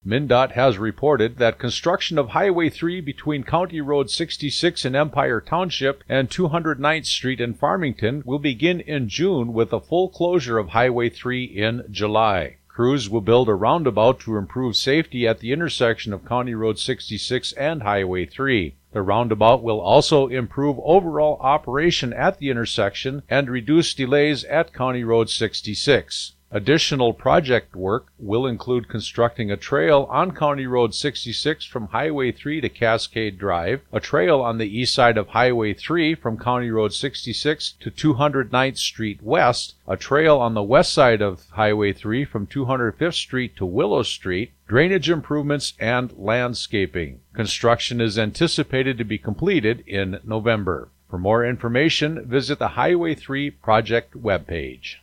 MnDOT has reported that construction of Highway 3 between County Road 66 in Empire Township and 209th Street in Farmington will begin in June, with a full closure of Highway 3 in July. Crews will build a roundabout to improve safety at the intersection of County Road 66 and Highway 3. The roundabout will also improve overall operation at the intersection and reduce delays at County Road 66. Additional project work will include constructing a trail on County Road 66 from Highway 3 to Cascade Drive, a trail on the east side of Highway 3 from County Road 66 to 209th Street West, a trail on the west side of Highway 3 from 205th Street to Willow Street, drainage improvements, and landscaping. Construction is anticipated to be completed in November. For more information, visit the Highway 3 project webpage.